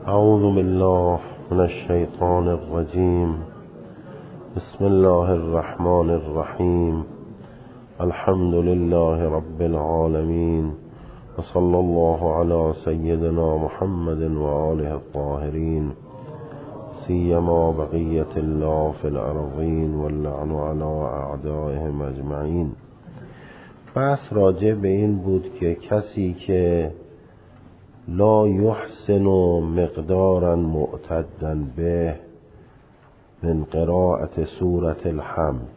اعوذ بالله من الشیطان الرجیم. بسم الله الرحمن الرحیم. الحمد لله رب العالمین و صلی الله علی سیدنا محمد و آله الطاهرین، سیما بقیة الله فی الارضین واللعن علی اعدائهم اجمعین. بحث راجع به این بود که کسی که لا یحسن مقدارا معتدا به من قراءة سورة الحمد،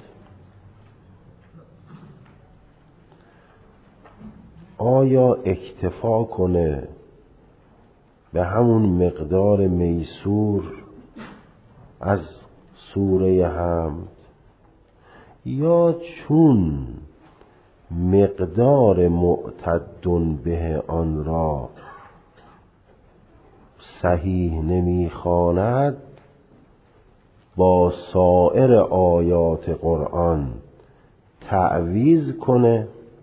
آیا اکتفا کنه به همون مقدار میسور از سوره حمد، یا چون مقدار معتد به آن را صحیح نمیخواند با سایر آیات قرآن تعویض کنه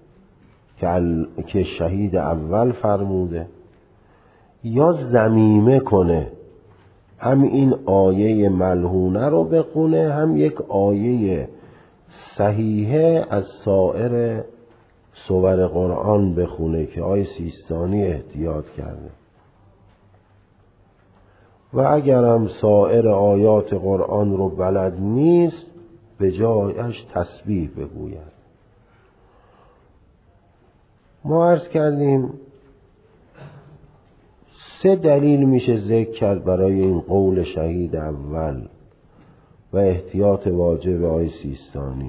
که شهید اول فرموده، یا ضمیمه کنه هم این آیه ملعونه رو بخونه هم یک آیه صحیحه از سایر سور قرآن بخونه که آیه سیستانی احتیاط کرده، و اگرم سایر آیات قرآن رو بلد نیست به جایش تسبیح بگوید. ما عرض کردیم 3 دلیل میشه ذکر کرد برای این قول شهید اول و احتیاط واجب آیه سیستانی.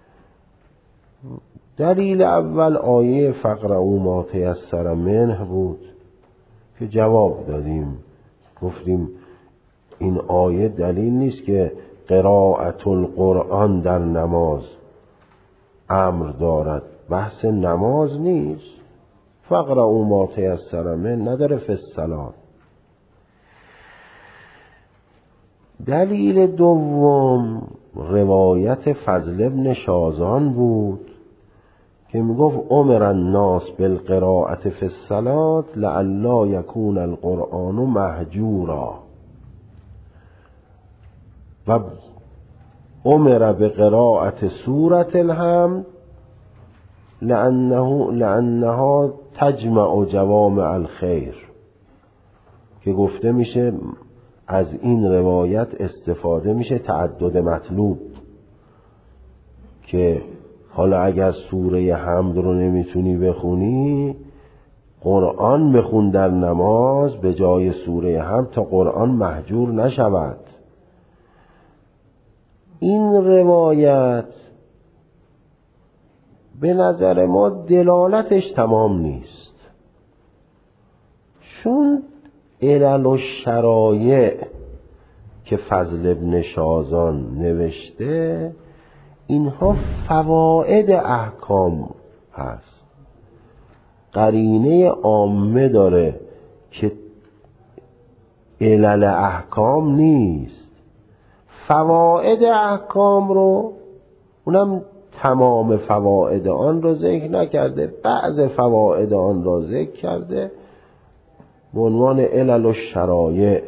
دلیل اول آیه فقرؤا ما تیسر منه بود که جواب دادیم، گفتیم این آیه دلیل نیست که قرائت القرآن در نماز امر دارد، بحث نماز نیست. فقرؤا ما تیسر منه نداره فی الصلاة. دلیل دوم روایت فضل بن شازان بود که میگفت امر الناس بالقراءة فی الصلاة لئلا یکون القرآن مهجورا، و امر بقراءة سورة الحمد لأنها تجمع جوامع الخیر، که گفته میشه از این روایت استفاده میشه تعدد مطلوب، که حالا اگر سوره حمد رو نمیتونی بخونی قرآن بخون در نماز به جای سوره حمد تا قرآن مهجور نشود. این روایت به نظر ما دلالتش تمام نیست، چون علل و شرایع که فضل ابن شازان نوشته اینها فواید احکام هست، قرینه عامه داره که علل احکام نیست. فواید احکام رو، اونم تمام فواید آن رو ذکر نکرده، بعض فواید آن را ذکر کرده به عنوان علل و شرایع.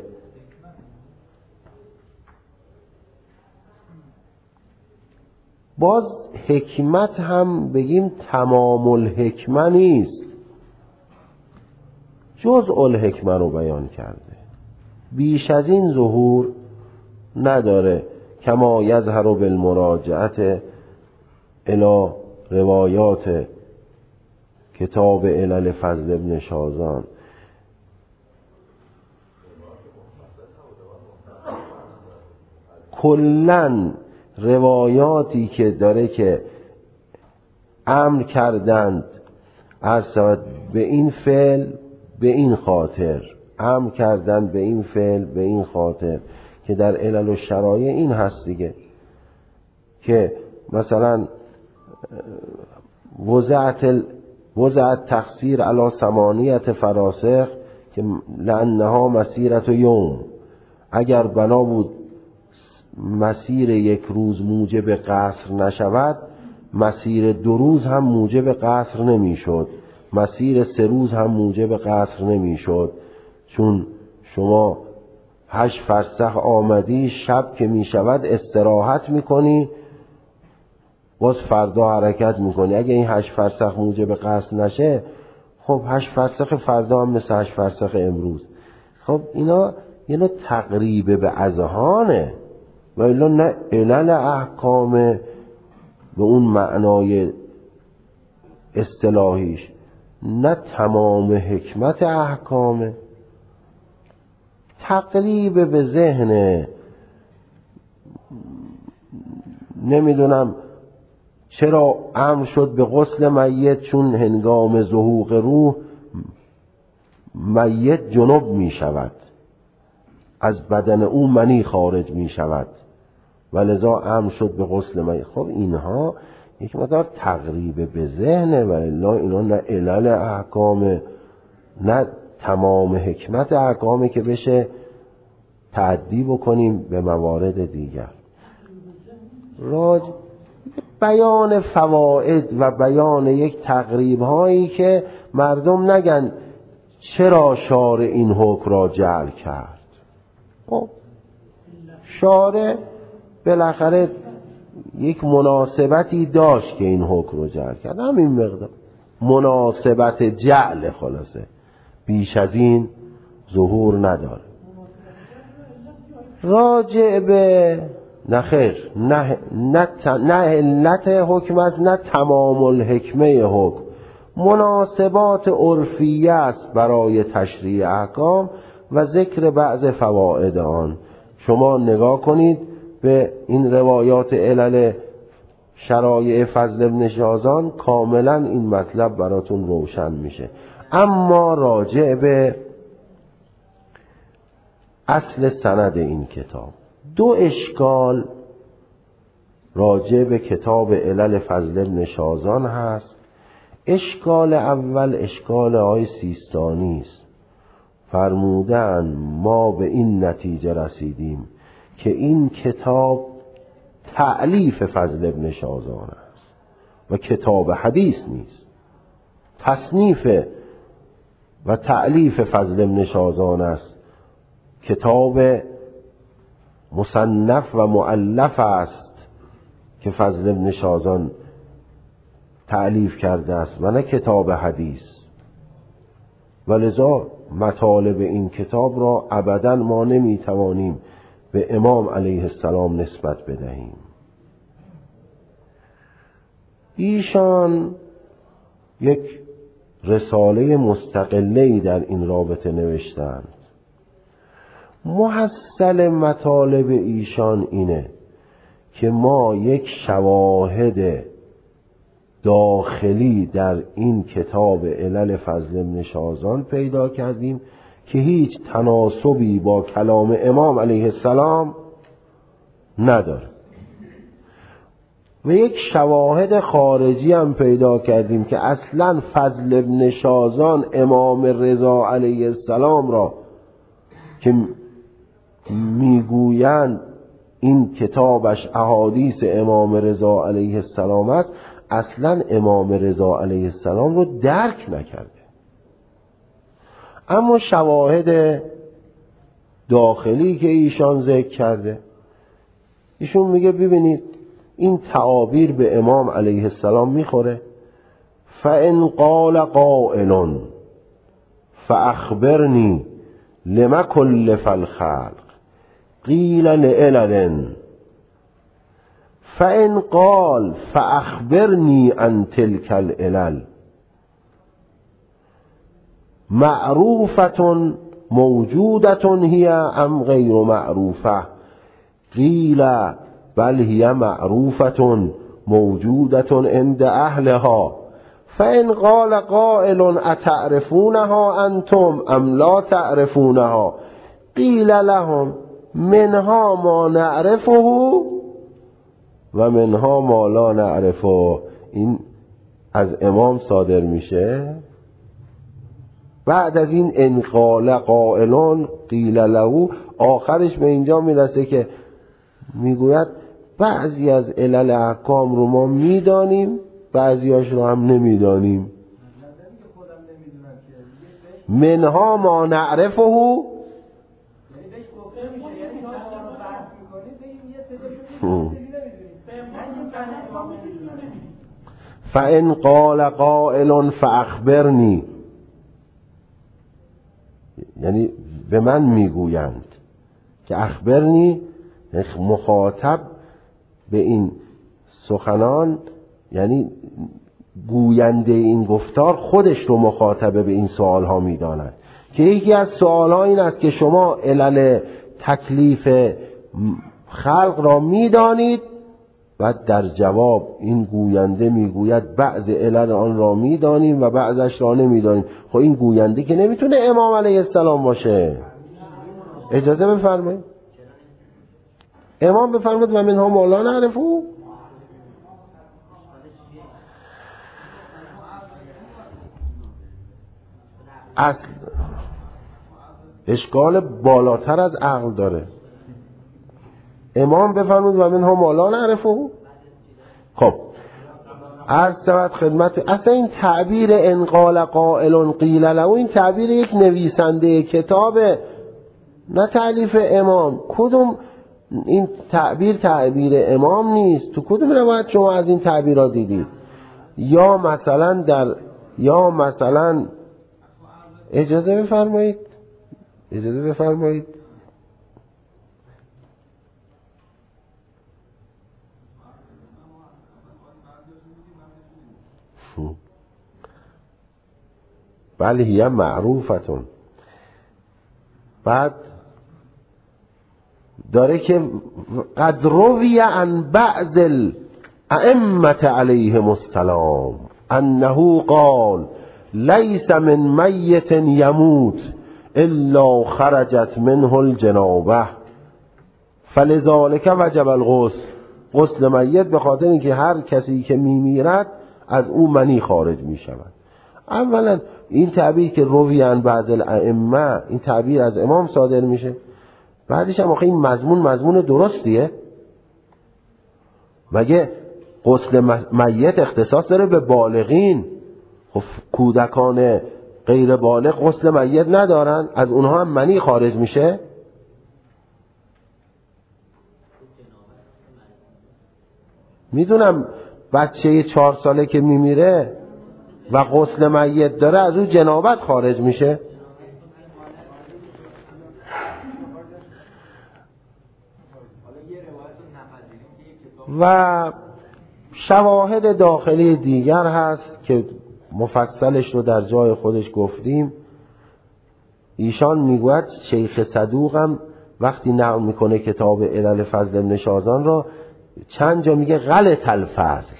باز حکمت هم بگیم تمام الحکمه نیست، جزء الحکمه رو بیان کرده، بیش از این ظهور نداره. کما یظهر بالمراجعه الی روایات کتاب علل فضل ابن شازان. کلن روایاتی که داره که امر کردند به این فعل به این خاطر، امر کردند به این فعل به این خاطر، که در علل و شرایع این هست دیگه، که مثلا وضعت تقصیر علی 8 فراسخ که لانها مسیرت یوم، اگر بنا بود مسیر 1 روز موجب قصر نشود، مسیر 2 روز هم موجب قصر نمی شد، مسیر 3 روز هم موجب قصر نمی شد، چون شما 8 فرسخ آمدی، شب که می شود استراحت میکنی، باز فردا حرکت میکنی. اگه این 8 فرسخ موجب قصد نشه، خب 8 فرسخ فردا هم مثل 8 فرسخ امروز. خب اینا یه نوع تقریب به اذهانه و الا نه علل احکام به اون معنای اصطلاحیش، نه تمام حکمت احکامه. تقریب به ذهن، نمیدونم چرا امر شد به غسل میت، چون هنگام ظهور روح میت جنب می شود، از بدن او منی خارج می شود و لذا امر شد به غسل میت. خب اینها یک مقدار تقریب به ذهنه و الا اینا نه علل احکام نه تمام حکمت احکامه که بشه تعدی بکنیم به موارد دیگر. بیان فواید و بیان یک تقریب هایی که مردم نگن چرا شارع این حکم را جعل کرد. خب شارع بالاخره یک مناسبتی داشت که این حکم رو جعل کرد، همین مقدار مناسبت جعل، خلاصه بیش از این ظهور نداره. راجع به نخیر نه علت حکم است نه تمام الحکمه حکم، مناسبات عرفیه است برای تشریع احکام و ذکر بعض فواید آن. شما نگاه کنید به این روایات علل شرایع فضل ابن شازان، کاملا این مطلب براتون روشن میشه. اما راجع به اصل سند این کتاب 2 اشکال راجع به کتاب علل فضل ابن شازان هست. اشکال اول اشکال آقای سیستانی است. فرمودن ما به این نتیجه رسیدیم که این کتاب تألیف فضل ابن شازان است و کتاب حدیث نیست. تصنیف و تألیف فضل ابن شازان است، کتاب مصنف و مؤلف است که فضل ابن شازان تألیف کرده است و نه کتاب حدیث. ولذا مطالب این کتاب را ابداً ما نمیتوانیم به امام علیه السلام نسبت بدهیم. ایشان یک رساله مستقله‌ای در این رابطه نوشتند. محصل مطالب ایشان اینه که ما یک شواهد داخلی در این کتاب علل فضل ابن شازان پیدا کردیم که هیچ تناسبی با کلام امام علیه السلام نداره و یک شواهد خارجی هم پیدا کردیم که اصلا فضل ابن شازان امام رضا علیه السلام را که میگویند این کتابش احادیث امام رضا علیه السلام است، اصلا امام رضا علیه السلام رو درک نکرده. اما شواهد داخلی که ایشان ذکر کرده، ایشون میگه ببینید این تعابیر به امام علیه السلام میخوره. فَإِنْ قَالَ قَائِلٌ فَأَخْبِرْنِي لِمَ كُلِّفَ الْخَلْقِ قِيلَ لِعِلَلٍ فَإِنْ قَالَ فَأَخْبِرْنِي عَنْ تِلْكَ الْعِلَلِ معروفة موجودة هي ام غیر معروفة قیل بل هي معروفة موجودة عند اهلها فإن قال قائل اتعرفونها انتم ام لا تعرفونها قیل لهم منها ما نعرفه و منها ما لا نعرفه. این از امام صادر میشه. بعد از این انقال قائلون قیل له، آخرش به اینجا میرسه که میگوید بعضی از علل احکام رو ما میدانیم، بعضیاش رو هم نمیدانیم. منها ما نعرفه فَإِنْ قَالَ قَائِلٌ فَأَخْبِرْنِي، یعنی به من میگویند که اخبرنی، مخاطب به این سخنان یعنی گوینده این گفتار خودش رو مخاطبه به این سوال ها میداند که یکی از سوال ها این است که شما علل تکلیف خلق را میدانید و در جواب این گوینده میگوید بعض علل آن را میدانیم و بعضش را نمیدانیم. خب این گوینده که نمیتونه امام علیه السلام باشه. اجازه بفرمایید امام بفرمایید و منها ما لا نعرفه. اصل اشکال بالاتر از عقل داره. امام بفرمود و منها ما لا نعرفه. خب عرض شود خدمت، اصلا این تعبیر ان قال قائل قیل له، این تعبیر یک نویسنده کتابه، نه تألیف امام. کدوم این تعبیر امام نیست؟ تو کدوم روایت شما از این تعبیرات دیدید؟ یا مثلا اجازه بفرمایید بله هی معروفتون. بعد داره که قد روی عن بعض الائمه علیهم السلام انه قال لیس من میت یموت الا خرجت منه الجنابه فلذلك وجب الغسل. غسل میت به خاطر اینکه هر کسی که میمیرد از او منی خارج میشود. اولا این تعبیر که روی عن بعض الائمه، این تعبیر از امام صادر میشه. بعدش هم آخه این مضمون درستیه؟ مگه غسل میت اختصاص داره به بالغین؟ خب کودکان غیر بالغ غسل میت ندارن، از اونها هم منی خارج میشه؟ میدونم بچه 4 ساله که میمیره و غسل میت داره از اون جنابت خارج میشه. و شواهد داخلی دیگر هست که مفصلش رو در جای خودش گفتیم. ایشان میگوید شیخ صدوقم وقتی نقل میکنه کتاب علل فضل ابن شازان را چند جا میگه غلط الفضل،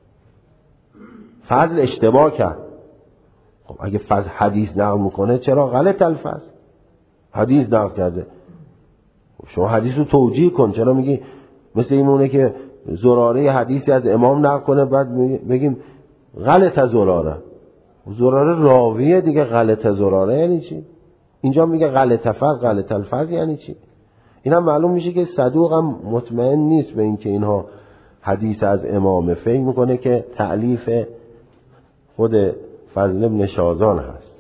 فضل اشتباه کرد. خب اگه فضل حدیث نقل میکنه چرا غلط الفضل؟ حدیث نقل کرده، شما حدیث رو توجیه کن. چرا میگی مثل اینونه که زراره حدیثی از امام نقل کنه بعد بگیم غلط زراره راویه دیگه، غلط زراره یعنی چی؟ اینجا میگه غلط الفضل یعنی چی؟ این هم معلوم میشه که صدوق هم مطمئن نیست به این که اینها حدیث از امامه، فکر میکنه که تألیف خود فضل ابن شازان هست.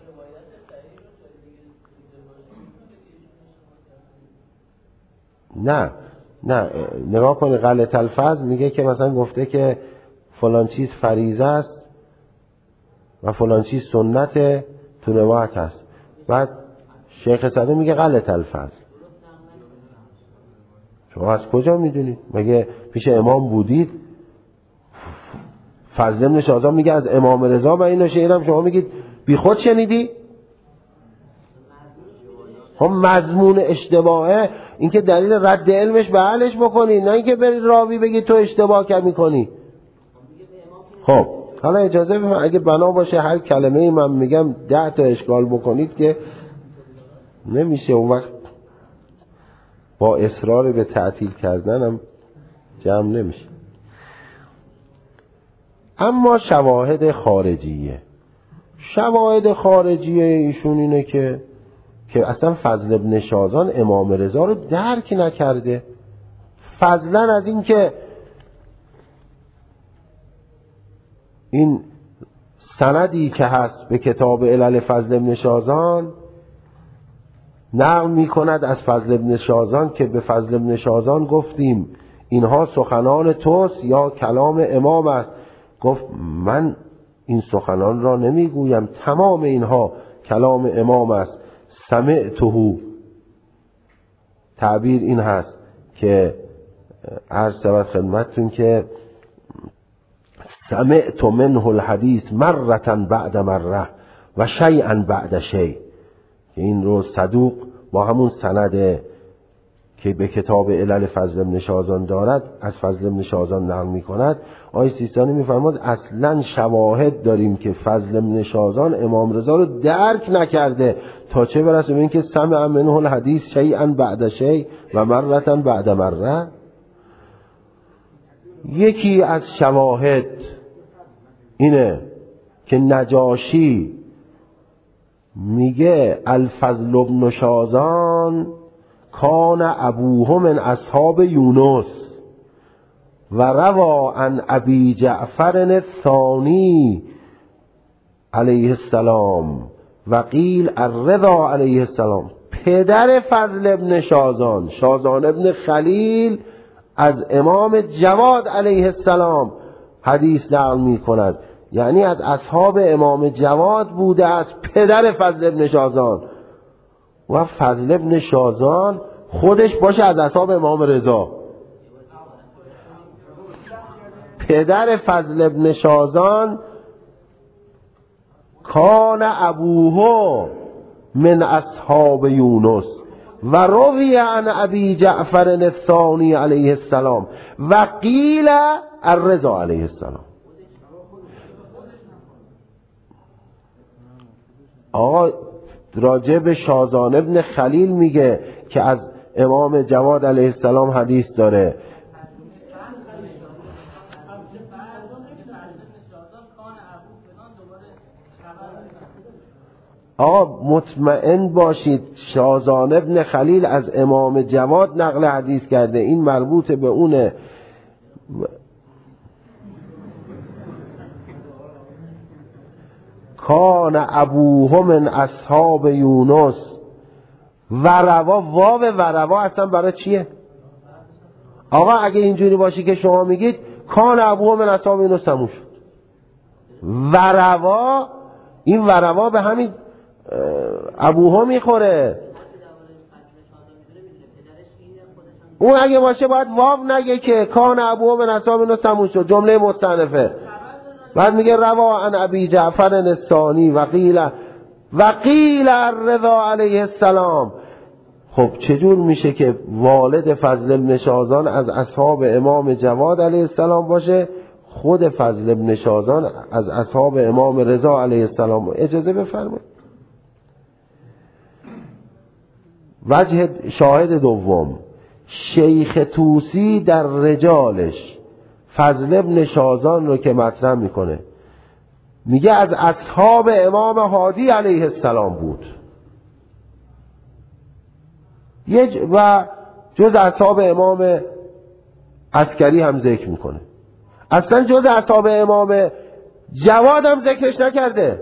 نه نگاه کنی غلط الفضل میگه که مثلا گفته که فلان چیز فریضه است و فلان چیز سنت تو روایت هست، بعد شیخ صدوق میگه غلط الفضل. شما از کجا میدونید؟ مگه پیش امام بودید؟ فضل ابن شازان میگه از امام رضا و اینو شنیدم، شما میگید بی خود شنیدی؟ هم مضمون اشتباهه، این که دلیل رد علمش به اهلش بکنی، نه اینکه بری راوی بگی تو اشتباه که میکنی. خب حالا اجازه بفرمایید اگه بنا باشه هر کلمه ای من میگم 10 تا اشکال بکنید که نمیشه، اون وقت با اصرار به تعطیل کردنم جمع نمیشه. اما شواهد خارجیه ایشون اینه که اصلا فضل ابن شازان امام رضا رو درک نکرده. فضلا از این که این سندی که هست به کتاب علل فضل ابن شازان نقل می کند از فضل ابن شازان که به فضل ابن شازان گفتیم اینها سخنان توست یا کلام امام است؟ گفت من این سخنان را نمیگویم، تمام اینها کلام امام است. سمعته، تعبیر این هست که عرض شود خدمتتون که سمعت منه الحدیث مرة بعد مره و شیئا بعد شیء. این رو صدوق با همون سند که به کتاب علل فضل بن شازان دارد از فضل بن شازان نقل می کند، آقای سیستانی می فرماد اصلا شواهد داریم که فضل بن شازان امام رضا رو درک نکرده، تا چه برسه به این که سمع منه الحدیث شیئا بعد شیء و مرة بعد مره. یکی از شواهد اینه که نجاشی میگه الفضل بن شازان کان ابوه من اصحاب یونس و روا عن ابی جعفر الثانی علیه السلام و قیل الرضا علیه السلام. پدر فضل ابن شازان، شازان ابن خلیل، از امام جواد علیه السلام حدیث نقل می کند، یعنی از اصحاب امام جواد بوده است، پدر فضل ابن شازان. و فضل ابن شازان خودش باشه از اصحاب امام رضا. پدر فضل ابن شازان کان ابوه من اصحاب یونس و روی عن ابی جعفر الثانی علیه السلام و قیل الرضا علیه السلام. آقا راجع به شازان ابن خلیل میگه که از امام جواد علیه السلام حدیث داره. آقا مطمئن باشید شازان ابن خلیل از امام جواد نقل حدیث کرده، این مربوط به اونه. کان ابوه من اصحاب یونس و روا، واو و روا اصلا برای چیه؟ آقا اگه اینجوری باشی که شما میگید کان ابوه من اصحاب یونس تموم شد. و روا، این و روا به همین ابوها میخوره. اون اگه باشه باید واو نگه که کان ابوها من اصحاب یونس تموم شد، جمله مستأنفه. بعد میگه روا عن ابی جعفر الثانی و قیل الرضا علیه السلام. خب چجور میشه که والد فضل بن شازان از اصحاب امام جواد علیه السلام باشه، خود فضل بن شازان از اصحاب امام رضا علیه السلام؟ اجازه بفرمایید. وجه شاهد دوم، شیخ طوسی در رجالش فضل بن شازان رو که مطرح میکنه، میگه از اصحاب امام هادی علیه السلام بود و جز اصحاب امام عسکری هم ذکر میکنه، اصلا جز اصحاب امام جواد هم ذکرش نکرده.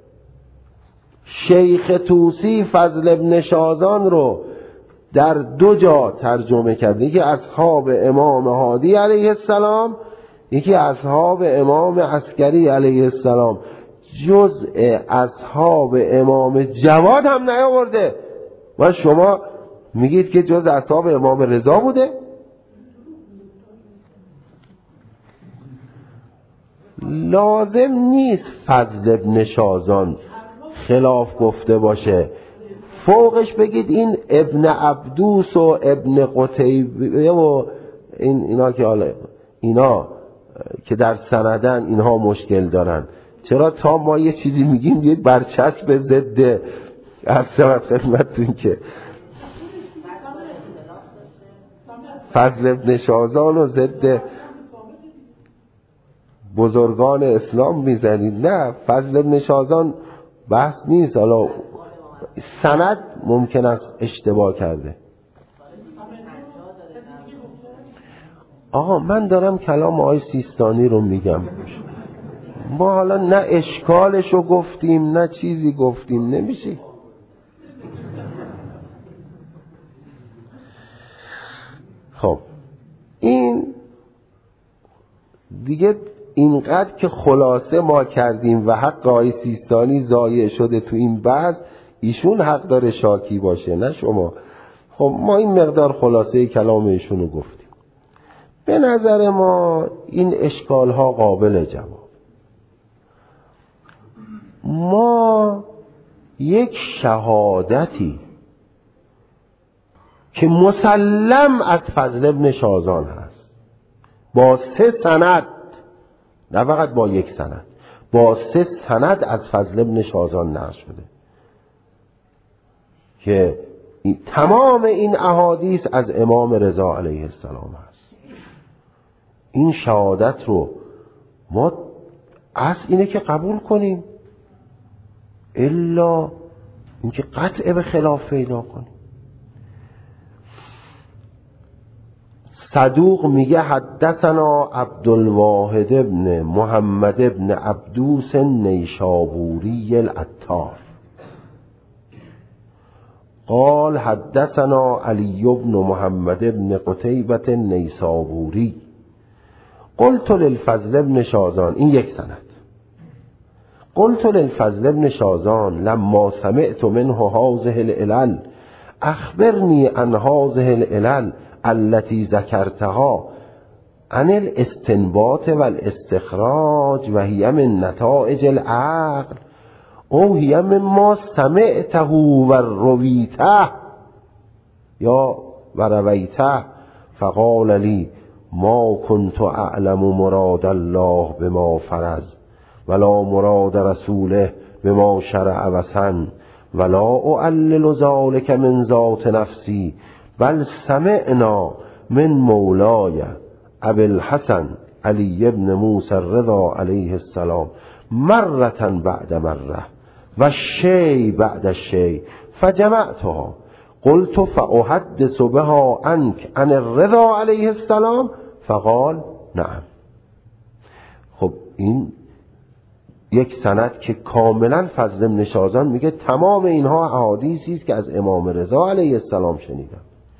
شیخ طوسی فضل بن شازان رو در دو جا ترجمه کرده، یکی اصحاب امام هادی علیه السلام، یکی اصحاب امام عسکری علیه السلام. جزء اصحاب امام جواد هم نیاورده و شما میگید که جزء اصحاب امام رضا بوده. لازم نیست فضل بن شازان خلاف گفته باشه، فوقش بگید این ابن عبدوس و ابن قتیبه و اینا که حالا اینا که در سندن اینها مشکل دارن. چرا تا ما یه چیزی میگیم یه برچسب ضد از شما خدمتتون که فضل ابن شازان و ضد بزرگان اسلام میزنید؟ نه، فضل ابن شازان بحث نیست. حالا سند ممکن است اشتباه کرده. آقا من دارم کلام آقای سیستانی رو میگم، ما حالا نه اشکالش رو گفتیم نه چیزی گفتیم، نمیشه. خب این دیگه اینقدر که خلاصه ما کردیم و حق آقای سیستانی ضایع شده تو این بحث، ایشون حق داره شاکی باشه نه شما. خب ما این مقدار خلاصه کلام ایشون رو گفتیم. به نظر ما این اشکال ها قابل جواب. ما یک شهادتی که مسلم از فضل ابن شازان هست با 3 سند، نه فقط با 1 سند، با 3 سند از فضل ابن شازان نقل شده که تمام این احادیث از امام رضا علیه السلام هست. این شهادت رو ما اصل اینه که قبول کنیم، الا اینکه قطع به خلاف پیدا کنیم. صدوق میگه حدثنا عبدالواحد ابن محمد ابن عبدوس نیشابوری العطار قال حدثنا علی ابن محمد ابن قتیبة النیسابوری قلت للفضل ابن شازان، این 1 سند، قلت للفضل ابن شازان لما سمعت منه هذه العلل اخبرني عن هذه العلل التي ذكرتها عن الاستنباط والاستخراج وهي من نتائج العقل او هي مما سمعته ورويته یا ورويته. فقال لي ما كنت اعلم مراد الله بما فرض ولا مراد رسوله بما شرع وسن ولا اعلل ذلك من ذات نفسي بل سمعنا من مولاي ابي الحسن علی ابن موسی الرضا علیه السلام مرة بعد مرة و شی بعد شی فجمعتها قلت فاحدث بها عنك عن الرضا علیه السلام فقال نعم. خب این 1 سند که کاملا فضل ابن شازان میگه تمام اینها احادیثی است که از امام رضا علیه السلام شنیدم.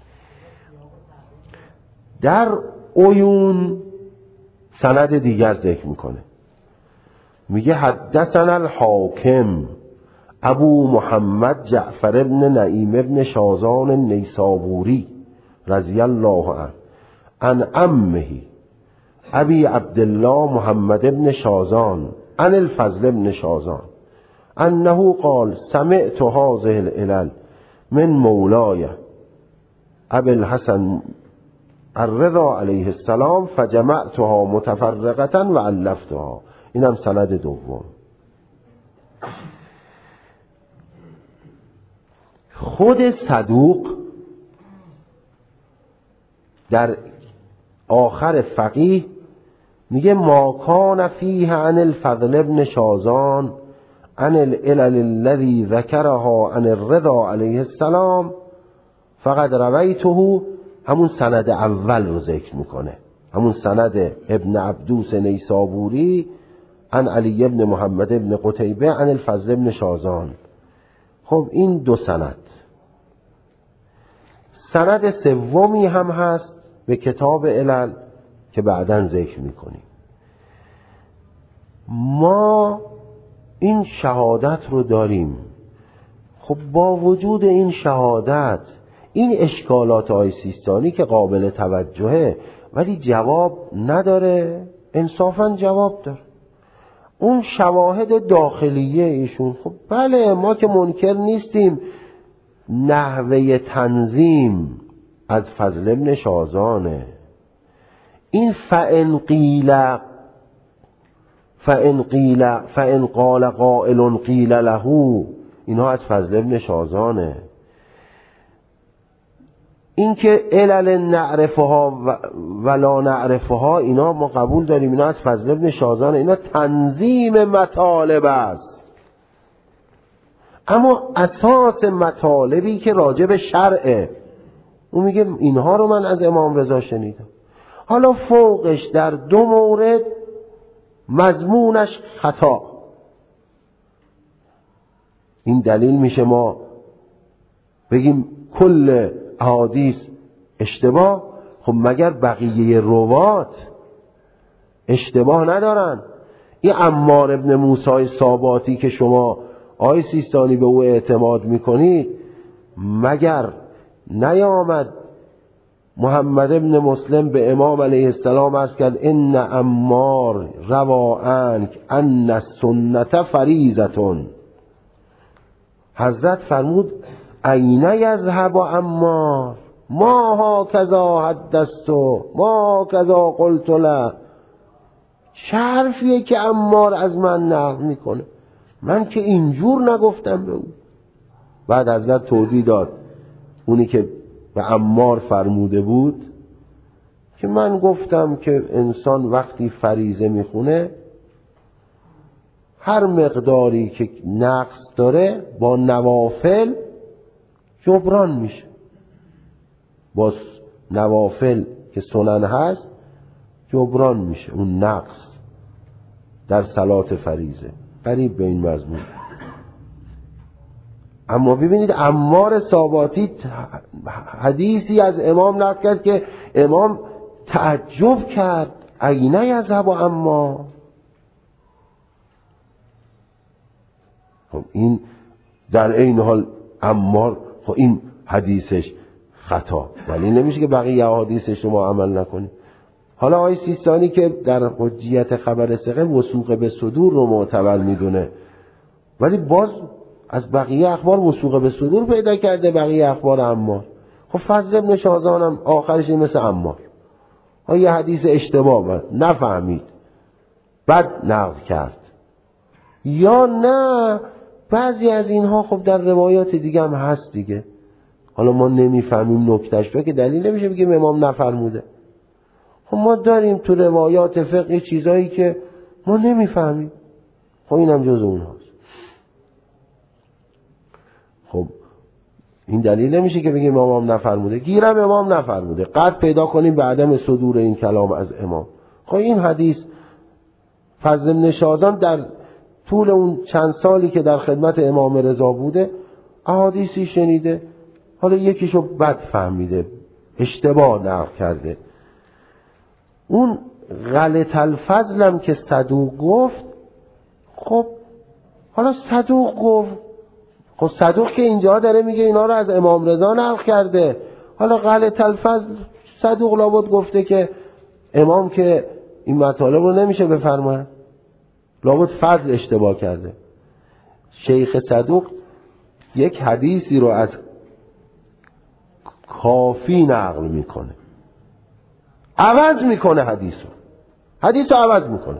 در عیون سند دیگر ذکر میکنه، میگه حدثنا الحاکم ابو محمد جعفر ابن نعیم ابن شازان النیسابوری رضی الله عنه عن عمه ابی عبدالله محمد ابن شازان عن الفضل ابن شازان انه قال سمعت هذه العلل من مولاي ابي الحسن الرضا علیه السلام فجمعتها متفرقة و علفتها. این هم سند دوم. خود صدوق در آخر فقیه میگه ما کان فیه عن الفضل ابن شازان عن العلل الذي ذكرها عن الرضا علیه السلام فقد رویته. همون سند اول رو ذکر میکنه، همون سند ابن عبدوس نیسابوری عن علی ابن محمد ابن قتیبه عن الفضل ابن شازان. خب این 2 سند. سند سومی هم هست به کتاب علل که بعداً ذکر میکنیم. ما این شهادت رو داریم. خب با وجود این شهادت این اشکالات آقای سیستانی که قابل توجهه ولی جواب نداره، انصافاً جواب داره. اون شواهد داخلیه ایشون، خب بله ما که منکر نیستیم نحوه تنظیم از فضل ابن شازانه. این فإن قال قائل قیل له اینها از فضل ابن شازانه. این که علل نعرفها ولا نعرفها اینا ما قبول داریم، اینا از فضل ابن شازانه، اینا تنظیم مطالب است. اما اساس مطالبی که راجع به شرعه، اون میگه اینها رو من از امام رضا شنیدم. حالا فوقش در 2 مورد مضمونش خطا، این دلیل میشه ما بگیم کل احادیث اشتباه. خب مگر بقیه روات اشتباه ندارن. این عمار ابن موسی ساباتی که شما آقای سیستانی به او اعتماد میکنید، مگر نیامد محمد ابن مسلم به امام علیه السلام عرض کرد ان عمار روا عنک ان السنت فریضة. حضرت فرمود این یذهب عمار ما هکذا حدثت ما هکذا قلت له. چه حرفیه که عمار از من نقل میکنه، من که اینجور نگفتم به او. بعد حضرت توضیح داد اونی که به عمار فرموده بود که من گفتم که انسان وقتی فریضه میخونه هر مقداری که نقص داره با نوافل جبران میشه، با نوافل که سنن هست جبران میشه اون نقص در صلات فریضه. قریب به این مضمون. اما ببینید عمار ساباتی حدیثی از امام نقل کرد که امام تعجب کرد این یذهب عمار. خب این در این حال عمار خب این حدیثش خطا، ولی نمیشه که بقیه احادیث شما عمل نکنید. حالا آقای سیستانی که در حجیت خبر ثقه وثوق به صدور رو معتبر میدونه، ولی باز از بقیه اخبار وثوق به صدور پیدا کرده. بقیه اخبار عمار خب فضل ابن شاذان هم آخرش مثل عمار یه حدیث اشتباه بود نفهمید بعد نقل کرد، یا نه بعضی از اینها خب در روایات دیگه هم هست دیگه. حالا ما نمیفهمیم نکتهش که دلیل نمیشه بگیم امام نفرموده. خب ما داریم تو روایات فقه چیزایی که ما نمیفهمیم، خب اینم جز اونهاست. خب این دلیل نمیشه که بگیم امام نفرموده. گیرم امام نفرموده، قد پیدا کنیم به عدم صدور این کلام از امام. خب این حدیث فضل بن شاذان در طول اون چند سالی که در خدمت امام رضا بوده احادیثی شنیده، حالا یکیشو بد فهمیده اشتباه نقل کرده. اون غلط الفضلم که صدوق گفت، خب حالا صدوق گفت، خب صدوق که اینجا داره میگه اینا رو از امام رضا نقل کرده، حالا غلط الفضل صدوق لابد گفته که امام که این مطالب رو نمیشه بفرماید، لابد فضل اشتباه کرده. شیخ صدوق یک حدیثی رو از کافی نقل میکنه، عوض میکنه حدیث رو عوض میکنه.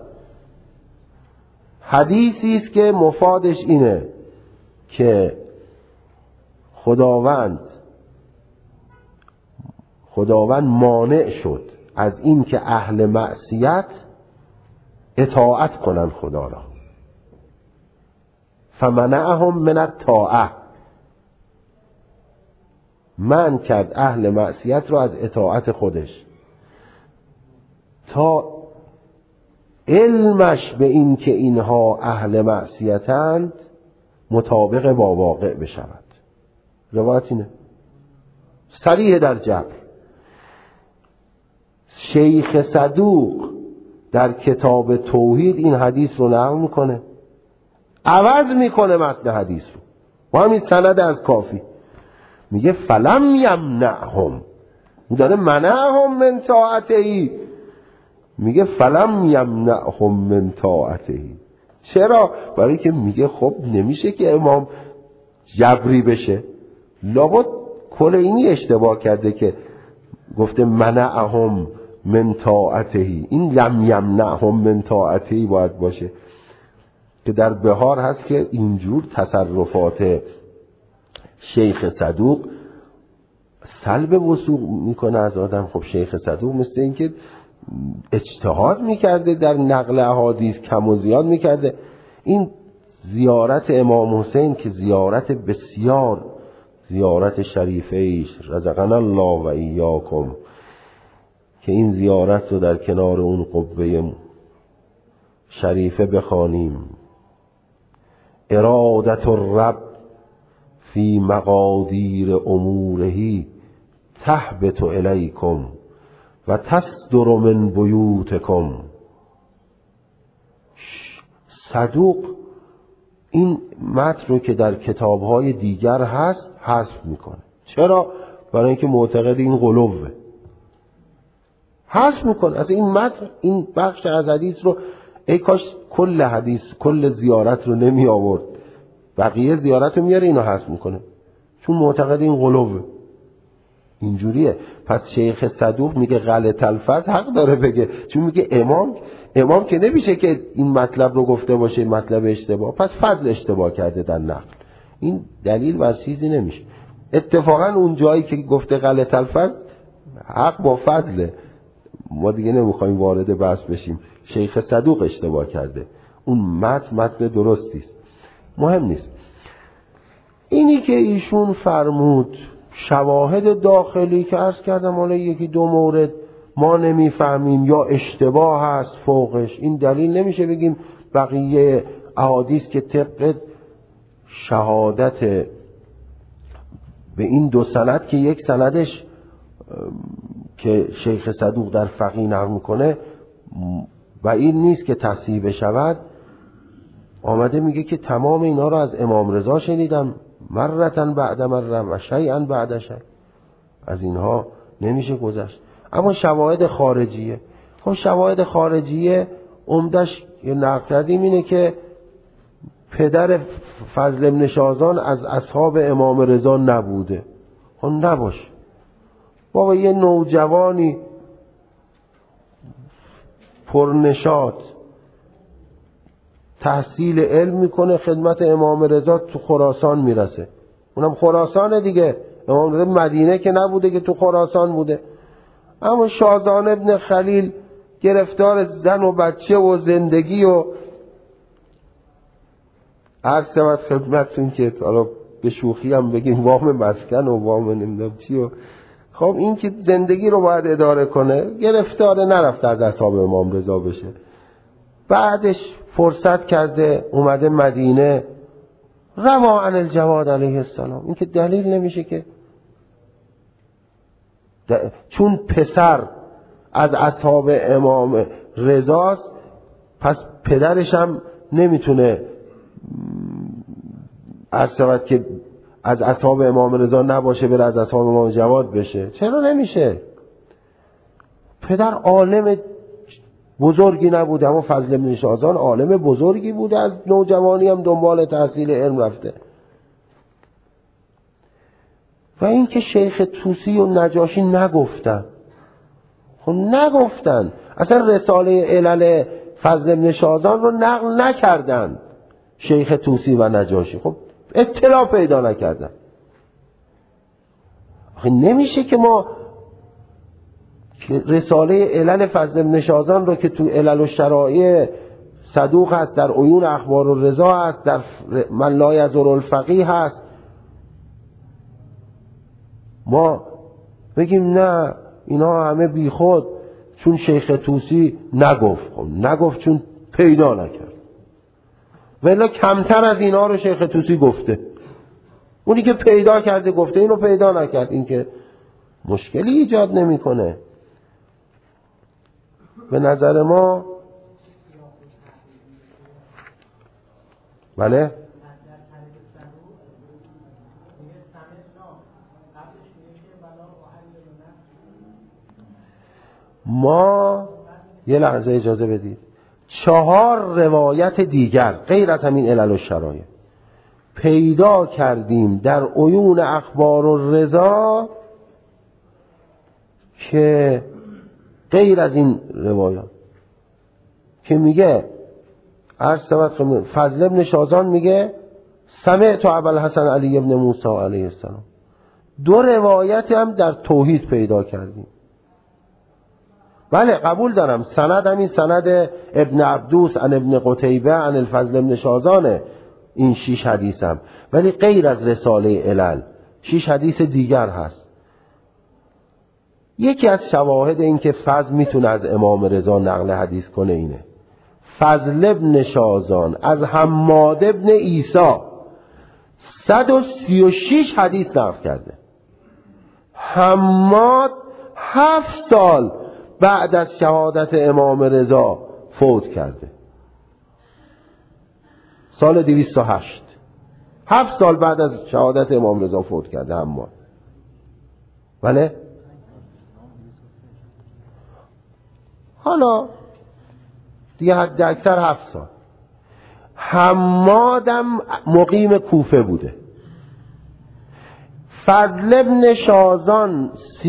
حدیثی است که مفادش اینه که خداوند مانع شد از این که اهل معصیت اطاعت کنن خدا را، فمنعهم من الطاعه، من کرد اهل معصیت را از اطاعت خودش تا علمش به این که اینها اهل معصیتند مطابق با واقع بشود. روایت اینه صریح در جبر. شیخ صدوق در کتاب توحید این حدیث رو نقل میکنه، عوض میکنه متن حدیث رو با همین سند از کافی، میگه فلم یمنعهم، داره منعهم من طاعته، میگه فلم یمنعهم من طاعته. چرا؟ برای که میگه خب نمیشه که امام جبری بشه، لابد کل اینی اشتباه کرده که گفته منعهم من طاعته، این لم یمنعهم من طاعته باید باشه که در بهار هست که اینجور تصرفات شیخ صدوق سلب وثوق میکنه از آدم. خب شیخ صدوق مثل این که اجتهاد میکرده در نقل احادیث، کم و زیاد میکرده. این زیارت امام حسین که زیارت بسیار زیارت شریفه ایش رزقنا الله و ایاکم، که این زیارت رو در کنار اون قبه شریفه بخوانیم. ارادت الرب فی مقادیر اموره تهبط الیکم و تصدر من بیوتکم صدوق این متن رو که در کتاب‌های دیگر هست حذف میکنه. چرا؟ برای اینکه معتقد این غلوه. حذف میکنه از این متن، این بخش از حدیث رو. ای کاش کل حدیث، کل زیارت رو نمی آورد، بقیه زیارت رو میاره، اینو حذف میکنه چون معتقد این غلوه. اینجوریه. پس شیخ صدوق میگه غلط الفاظ، حق داره بگه، چون میگه امام که نمیشه که این مطلب رو گفته باشه، این مطلب اشتباه، پس فضل اشتباه کرده در نقل. این دلیل و چیزی نمیشه. اتفاقا اون جایی که گفته غلط الفاظ حق با فضله، ما دیگه نمیخوایم وارد بحث بشیم. شیخ صدوق اشتباه کرده، اون متن درستی است، مهم نیست. اینی که ایشون فرمود شواهد داخلی که عرض کردم حالا یکی دو مورد ما نمیفهمیم یا اشتباه هست فوقش، این دلیل نمیشه بگیم بقیه احادیث که طبق شهادت به این دو سند که یک سندش که شیخ صدوق در فقیه نقل میکنه و این نیست که تصحیح بشود، آمده میگه که تمام اینا رو از امام رضا شنیدم، مرتن بعد مره و شیئا بعد شیء، از اینها نمیشه گذشت. اما شواهد خارجیه، خب شواهد خارجیه عمدش یه نقل کردیم اینه که پدر فضل بن شازان از اصحاب امام رضا نبوده. خب نباشه بابا، یه نوجوانی پرنشاط تحصیل علم میکنه، خدمت امام رضا تو خراسان میرسه، اونم خراسان دیگه، امام رضا مدینه که نبوده که تو خراسان بوده. اما شازان ابن خلیل گرفتار زن و بچه و زندگی و عرض شود خدمتتون که حالا به شوخی هم بگیم وام مسکن و وام نمیدونم چی و خب این که زندگی رو باید اداره کنه، گرفتار، نرفته از اصحاب امام رضا بشه. بعدش فرصت کرده اومده مدینه، روا عن الجواد علیه السلام. این که دلیل نمیشه که چون پسر از اصحاب امام رضاست پس پدرش هم نمیتونه عرض شود که از اصحاب امام رضا نباشه بره از اصحاب امام جواد بشه. چرا نمیشه؟ پدر عالم بزرگی نبوده، اما فضل بن شازان عالم بزرگی بوده، از نوجوانی هم دنبال تحصیل علم رفته. و این که شیخ طوسی و نجاشی نگفتن، خب نگفتن، اصلا رساله علل فضل بن شازان رو نقل نکردن شیخ طوسی و نجاشی، خب اطلاع پیدا نکردن. خب نمیشه که ما رساله علل فضل بن شازان رو که تو علل و شرایع صدوق هست، در عیون اخبار الرضا هست، در من لا یضر الفقیه هست، ما بگیم نه اینا همه بی خود چون شیخ طوسی نگفت. خب نگفت چون پیدا نکرد، ولی کمتر از اینا رو شیخ طوسی گفته. اونی که پیدا کرده گفته، اینو پیدا نکرد، این که مشکلی ایجاد نمیکنه. به نظر ما بله ما یه لحظه اجازه بدید، 4 روایت دیگر غیر از همین علل و شرایع پیدا کردیم در عیون اخبار الرضا که غیر از این روایات که میگه فضل بن شازان میگه سمعت ابوالحسن علی بن موسی علیه السلام. 2 روایت هم در توحید پیدا کردیم. بله قبول دارم سند همین سند ابن عبدوس عن ابن قتیبه عن الفضل بن شازانه، این 6 حدیث هم، ولی غیر از رساله علل 6 حدیث دیگر هست. یکی از شواهد این که فضل میتونه از امام رضا نقل حدیث کنه اینه، فضل ابن شازان از حماد ابن عیسی 136 حدیث نقل کرده. حماد 7 سال بعد از شهادت امام رضا فوت کرده. سال 208، 7 سال بعد از شهادت امام رضا فوت کرده حماد. بله؟ حالا دیگه حد اکثر 7 سال. حمادم مقیم کوفه بوده. فضل ابن شازان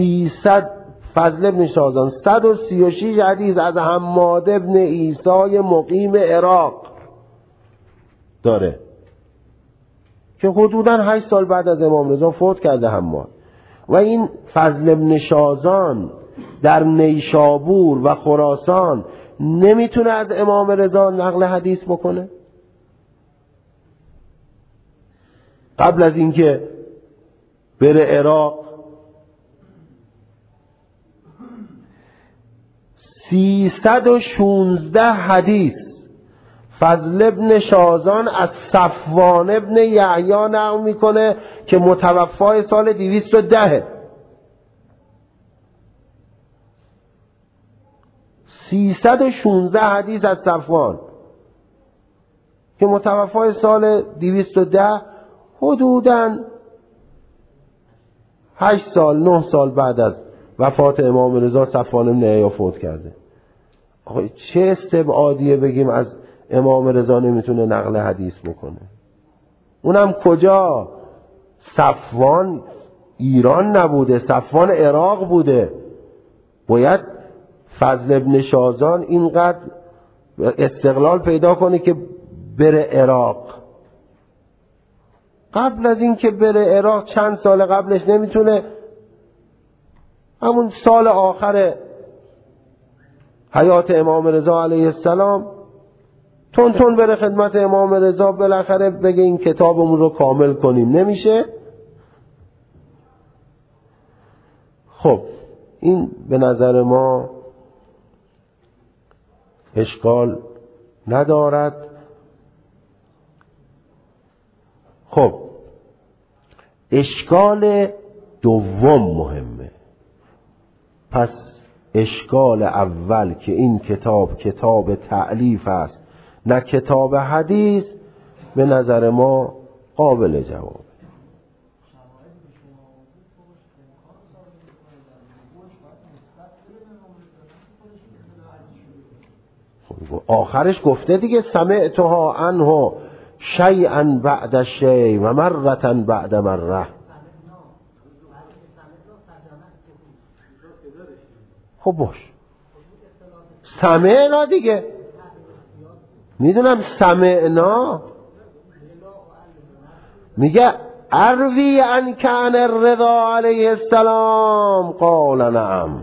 136 حدیث از حماد ابن عیسی مقیم عراق داره که حدوداً 8 سال بعد از امام رضا فوت کرده حماد. و این فضل ابن شازان در نیشابور و خراسان نمیتونه از امام رضا نقل حدیث بکنه؟ قبل از اینکه بره عراق 316 حدیث فضل ابن شازان از صفوان ابن یحیی نقل میکنه که متوفای سال 210. 316 حدیث از صفوان که متوفای سال 210، حدوداً 8 سال 9 سال بعد از وفات امام رضا صفوان ابن یحیی فوت کرده. آخه چه استبعادیه بگیم از امام رضا نمیتونه نقل حدیث بکنه؟ اونم کجا؟ صفوان ایران نبوده، صفوان عراق بوده. باید فضل ابن شازان اینقدر استقلال پیدا کنه که بره عراق. قبل از این که بره عراق چند سال قبلش نمیتونه، همون سال آخر حیات امام رضا علیه السلام تون بره خدمت امام رضا، بالاخره بگه این کتابمون رو کامل کنیم. نمیشه. خب این به نظر ما اشکال ندارد. خب اشکال دوم مهمه. پس اشکال اول که این کتاب تألیف است نه کتاب حدیث، به نظر ما قابل جواب. آخرش گفته دیگه سمعتها عنه شیئا بعد شیء و مرة بعد مره. خب باش، سمعنا دیگه، میدونم سمعنا. میگه اروی ان کان الرضا علیه السلام قال نعم.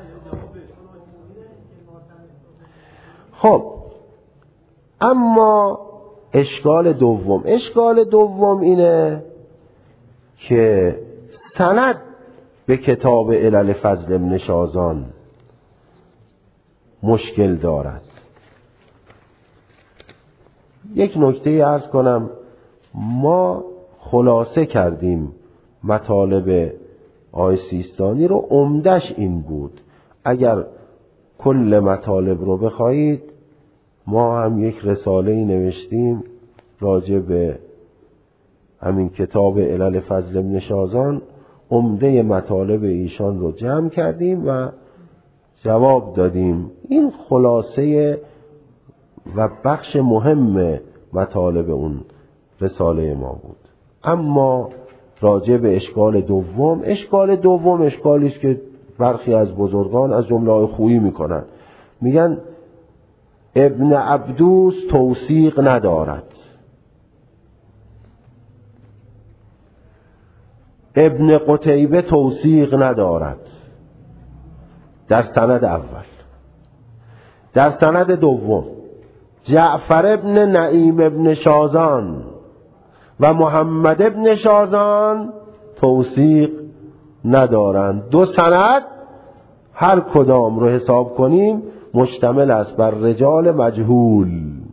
خب اما اشکال دوم اینه که سند به کتاب علل فضل ابن شازان مشکل دارد. یک نکته عرض کنم، ما خلاصه کردیم مطالب آقای سیستانی رو، عمدش این بود. اگر کل مطالب رو بخواهید، ما هم یک رساله‌ای نوشتیم راجع به همین کتاب علل فضل ابن شازان، عمده مطالب ایشان رو جمع کردیم و جواب دادیم. این خلاصه و بخش مهم مطالب اون رساله ما بود. اما راجع به اشکال دوم اشکالی است که برخی از بزرگان از جمله آقای خویی میکنن، میگن ابن عبدوس توثیق ندارد، ابن قتیبه توثیق ندارد در سند اول. در سند دوم جعفر ابن نعیم ابن شازان و محمد ابن شازان توثیق ندارند. 2 سند هر کدام رو حساب کنیم مشتمل است بر رجال مجهول.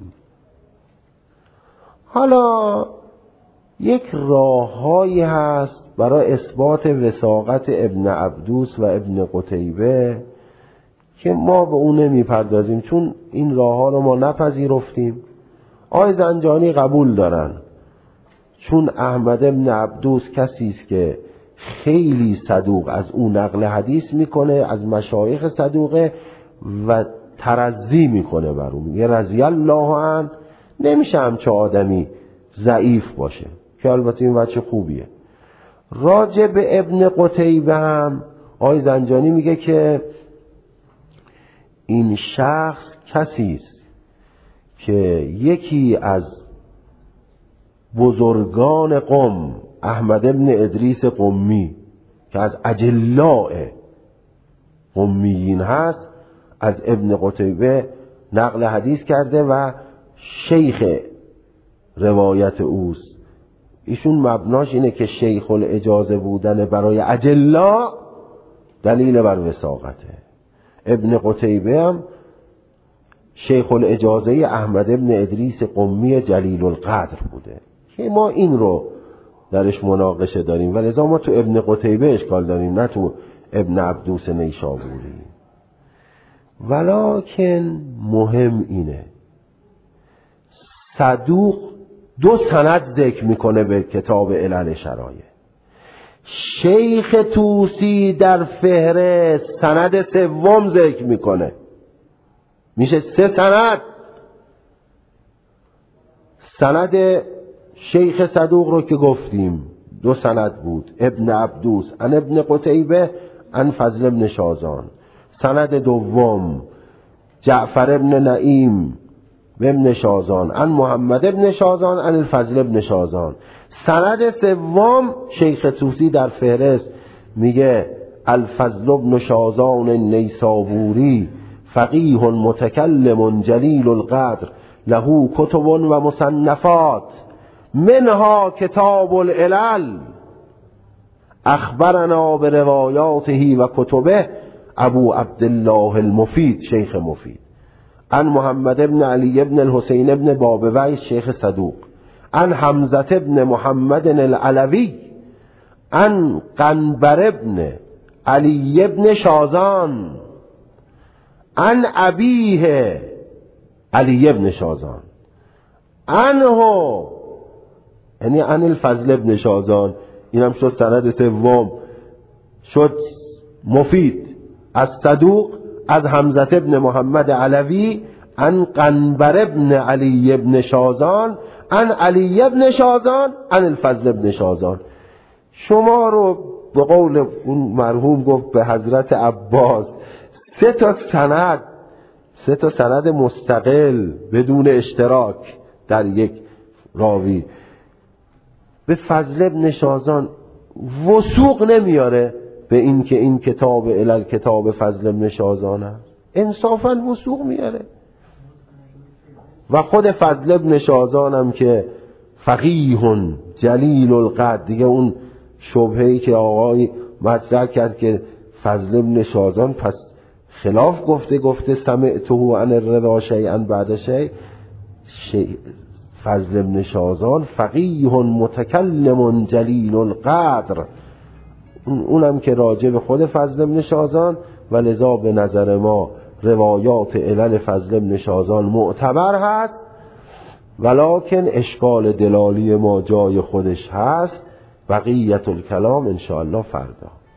حالا یک راههایی هست برای اثبات وثاقت ابن عبدوس و ابن قتیبه که ما به اون نمی پردازیم، چون این راه ها رو ما نپذیرفتیم. آقای زنجانی قبول دارن چون احمد ابن عبدوس کسی است که خیلی صدوق از او نقل حدیث میکنه، از مشایخ صدوقه و ترضی میکنه بر اون، میگه رضی الله عنه، نمیشه همچه آدمی ضعیف باشه، که البته این وجه خوبیه. راجع به ابن قتیبه هم آقای زنجانی میگه که این شخص کسی است که یکی از بزرگان قم، احمد ابن ادریس قمی که از اجلاء قمیین هست، از ابن قتیبه نقل حدیث کرده و شیخ روایت اوست. ایشون مبناش اینه که شیخ الاجازه بودن برای اجلاء دلیل بر وثاقته. ابن قتیبه هم شیخ الاجازه احمد ابن ادریس قمی جلیل القدر بوده که ما این رو درش مناقشه داریم و لذا ما تو ابن قتیبه اشکال داریم، نه تو ابن عبدوس نیشابوری. ولکن مهم اینه صدوق 2 سند ذکر میکنه به کتاب علل شرایع. شیخ طوسی در فهرست سند 3 ذکر میکنه، میشه 3 سند. سند شیخ صدوق رو که گفتیم 2 سند بود، ابن عبدوس عن ابن قتیبه عن فضل ابن شازان. سند دوم جعفر ابن نعیم و ابن شازان عن محمد ابن شازان عن الفضل ابن شازان. سند سوم شیخ طوسی در فهرست میگه الفضل ابن شازان نیسابوری فقیه متکلم جلیل القدر له کتب و مصنفات منها کتاب العلل اخبرنا به روایاته و کتبه ابو عبدالله المفید شیخ مفید عن محمد ابن علی ابن الحسین ابن بابویس شیخ صدوق عن حمزه ابن محمد العلوی عن قنبر ابن علی ابن شازان عن ابیه علی ابن شازان عنه، یعنی عن الفضل ابن شازان. این هم شد سند سوم، شد مفید از صدوق از حمزه ابن محمد علوی عن قنبر ابن علی ابن شازان عن علی ابن شازان عن الفضل ابن شازان. شما رو به قول اون مرحوم گفت به حضرت عباس 3 تا سند مستقل بدون اشتراک در یک راوی. به فضل ابن شازان وثوق نمیاره به این که این کتاب علل کتاب فضل ابن شازان هست، انصافا وثوق میاره. و خود فضل ابن شازان هم که فقیه جلیل القدر، دیگه اون شبهه‌ای که آقای مطرح کرد که فضل ابن شازان پس خلاف گفته سمعته عن الرضا شیئا بعد شیء. فضل ابن شازان فقیه متکلم جلیل القدر، اونم که راجع به خود فضل ابن شازان، و لذا به نظر ما روایات علل فضل ابن شازان معتبر هست، ولکن اشکال دلالی ما جای خودش هست. بقیت الکلام انشاءالله فردا.